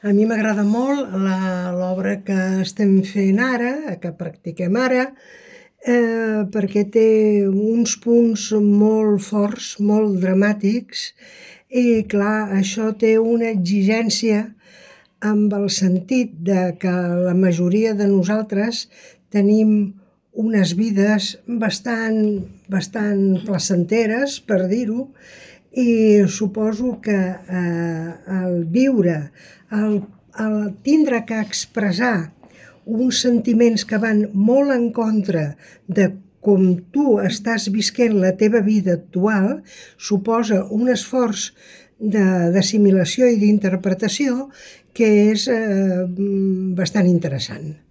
A mi m'agrada molt l'obra que estem fent ara, que practiquem ara, perquè té uns punts molt forts, molt dramàtics, i clar, això té una exigència amb el sentit de que la majoria de nosaltres tenim unes vides bastant placenteres, per dir-ho, i suposo que el viure, el tindre que expressar uns sentiments que van molt en contra de com tu estàs visquent la teva vida actual, suposa un esforç d'assimilació i d'interpretació que és bastant interessant.